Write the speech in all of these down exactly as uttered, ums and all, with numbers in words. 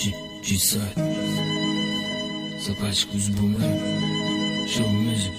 G-side Собачку с бумагой Show music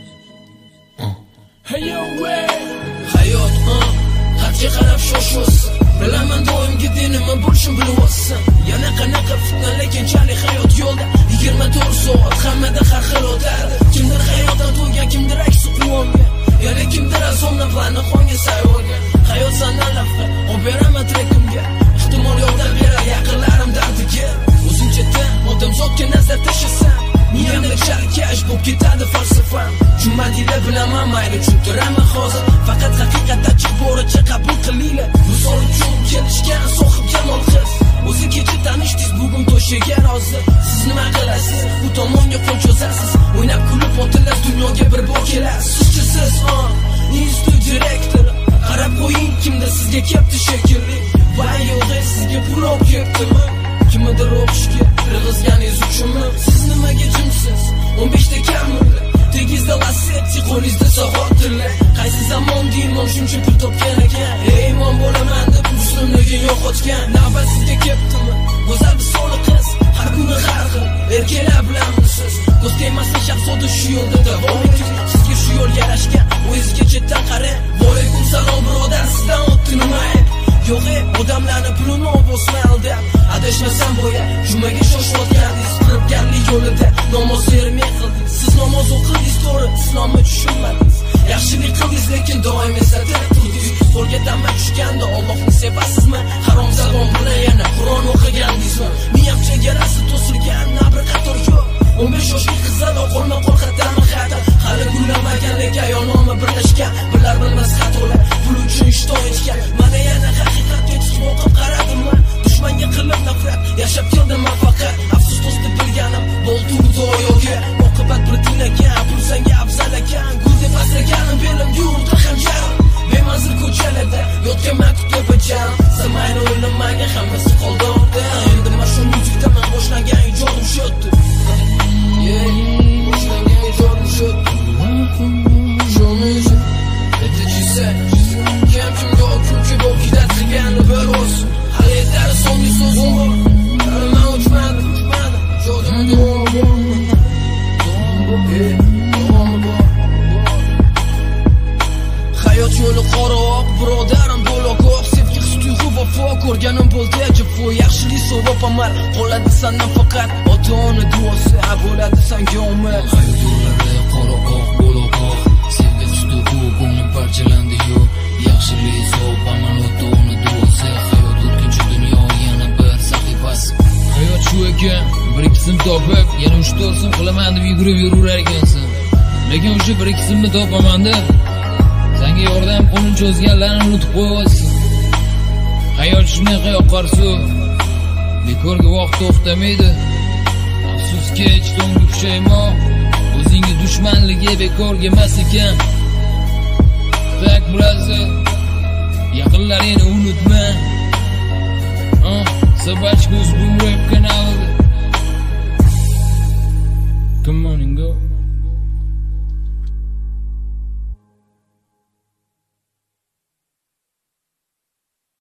uh. Hey yo way Hayot uh Xatga qarab shosh Bilaman doim nima bo'lishini bilyapsan Yana qanaqa fitna lekin chali hayot yo'lda yigirma to'rt soat hammada har xil o'tadi Kimdir hayotdan to'ygan kimdir aksi quvongan Yana kimdir azomdan plani qonga sayyorgan Hayot sandan lafqa olib beraman trekimga Ehtimol yordam berar yaqinlarim dardiga O'zimcha odamzodga nazar tashlasam Miyamda chalkash bo'lib ketadi falsafam Tushunmadinglar bilaman mayli tushuntiraman hozir Faqat haqiqatda chiq boricha qabul qilinglar Misol uchun kelishgan sohib jamol qiz O'zi kecha tanishdingiz bugun to'shagan hozir Siz nima qilasiz bu tomonga qo'l cho'zasiz O'ynab kulib otilasiz dunyoga bir bor kelasiz Sizchi siz institut direktori Qarab qo'ying kimdir sizga kelibdi shekilli Voy yo'g'e sizga pul olib kelibdimi Kimdir o'qishga irg'izganingiz uchunmi Siz nimaga jimsiz o'n beshta kammi Tegizda lasetti qo'lingizda so'g'ot tilla Qaysi zamon deyman shuncha pul topgan ekan Ey imon bo'laman deb muslimligi yo'qotgan Navbat sizga kelibdimi go'zal bir soli qiz Har kuni har xil erkaklar bilan siz Ko'z tegmasdan shahzoda shu yo'lda davom eting Sizga shu yo'l yarashgan o'zingizga chetdan qarang Voalaykum salom birodar sizdan o'tdi nima ayb Yo'g'e odamlarni pulini olib aldab Adashmasam bo'ya jumaga shoshayotgandingiz firibgarlik yo'lida namoz ermay qildingiz Siz namoz o'qidingiz to'g'ri islomni tushunmadingiz Yaxshilik qildingiz lekin doim eslatib turdingiz Qo'lga tamma tushganda Allohni sevasizmi Haromzadon bilan yana Qur'on o'qigandingizmi Miyam chegarasi to'silgan nabri qator yo'q o'n besh yoshli qizlar qo'lma qo'l xatami xatar Hali gullamagan lekin ayol nomi birlashgan Bilar bilmas xatolar pul uchun ishton etgan Mana yana haqiqatga chiqib o'qib qaradimmi Dushmanga qilib nafrat yashab keldim faqat Afsus do'sti bilganim bo'ldi doyoga Oqibat bir tilagan pul senga afzal ekan Guldeb asraganim belimga urdi hamjarim Bemanzil ko'chalarda yotgan maktub bajarim Zamayni o'ylamagan hammasi qoldi ortda Endi mana shu muzikdaman boshlagan ijodim shoddi Boshlagan ijodim shoddi Show music Bitta G-side Kim kimga hukmchi bo'lib ketadiganini bir olsin Hali yetari so'nggi so'zim bor Hali man uchmadim, uchmadim Jodim davom Hayot yo'li qora oq, birodarim bo'loq Sevgi his-tuyg'u vafo ko'rganim bo'ldi ajabvo Yaxshilik savob amal qoladi sandan faqat Ota-ona duosi bo'ladi senga omad Hayot yo'llari qora oq, bo'loq Sevgi his-tuyg'u ko'nglim parchalandi yo'q Yaxshilik savob amal ota-ona duosi Hayot o'tkinchi dunyo yana bir sahifasi Hayot shu ekan, bir ikkisim topib, yana uch to'rt so'm qilaman deb yugurib yurar ekansan. Lekin o'sha bir ikkisimni topaman deb senga yordam qo'lini cho'zganlarni unutib qo'yapsan. Hayot shunaqa yoqarsu, bekorga vaqt to'xtamaydi. Afsuski, ichtonga pushaymon, o'zingga dushmanligi bekorga emas ekan. Tak brother, yaqinlaringni unutma. Собачку с бумрой в канал